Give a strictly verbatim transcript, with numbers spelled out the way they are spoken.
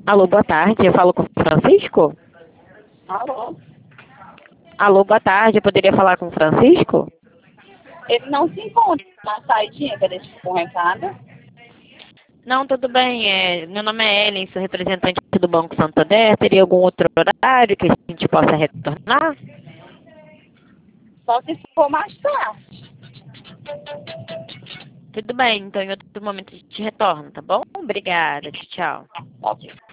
Alô, boa tarde. Eu falo com o Francisco? Alô? Alô, boa tarde. Eu poderia falar com o Francisco? Ele não se encontra na saidinha, quer deixar um recado? Não, tudo bem. É, meu nome é Ellen, sou representante do Banco Santander. Teria algum outro horário que a gente possa retornar? Só se for mais tarde. Tudo bem, então em outro momento a gente retorna, tá bom? Obrigada. Tchau. Ok.